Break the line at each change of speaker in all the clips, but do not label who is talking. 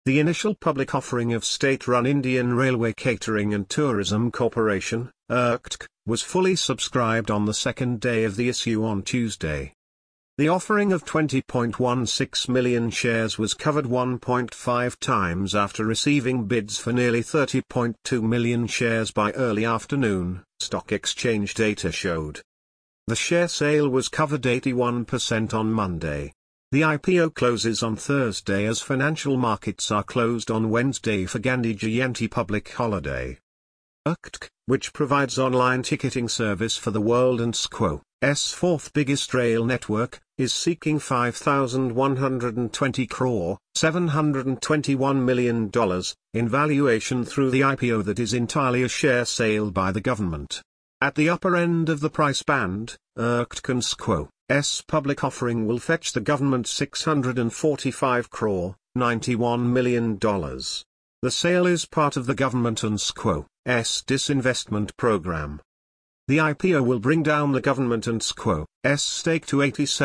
The initial public offering of state-run Indian Railway Catering and Tourism Corporation, IRCTC, was fully subscribed on the second day of the issue on Tuesday. The offering of 20.16 million shares was covered 1.5 times after receiving bids for nearly 30.2 million shares by early afternoon, stock exchange data showed. The share sale was covered 81% on Monday. The IPO closes on Thursday as financial markets are closed on Wednesday for Gandhi Jayanti public holiday. IRCTC, which provides online ticketing service for the World and SQO's fourth biggest rail network, is seeking $5,120 crore, $721 million, in valuation through the IPO that is entirely a share sale by the government. At the upper end of the price band, IRCTC and SQO's public offering will fetch the government $645 crore, $91 million. The sale is part of the government and SQO's disinvestment program. The IPO will bring down the government and SQO's stake to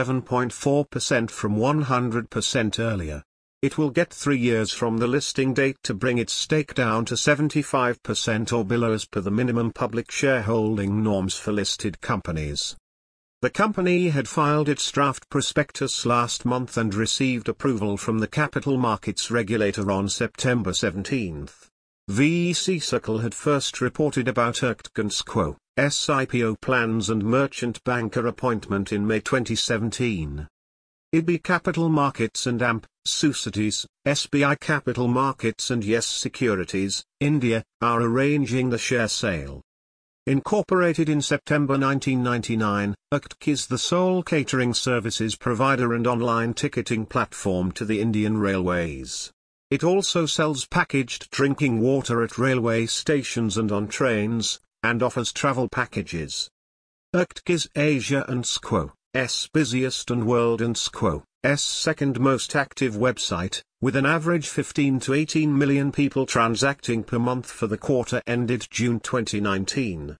87.4% from 100% earlier. It will get 3 years from the listing date to bring its stake down to 75% or below as per the minimum public shareholding norms for listed companies. The company had filed its draft prospectus last month and received approval from the capital markets regulator on September 17. VEC Circle had first reported about IRCTC and SQO's IPO plans and merchant banker appointment in May 2017. IB Capital Markets and AMP, Societies, SBI Capital Markets and Yes Securities, India, are arranging the share sale. Incorporated in September 1999, IRCTC is the sole catering services provider and online ticketing platform to the Indian Railways. It also sells packaged drinking water at railway stations and on trains, and offers travel packages. IRCTC is Asia and SQO's busiest and World and SQO's second most active website, with an average 15 to 18 million people transacting per month for the quarter ended June 2019.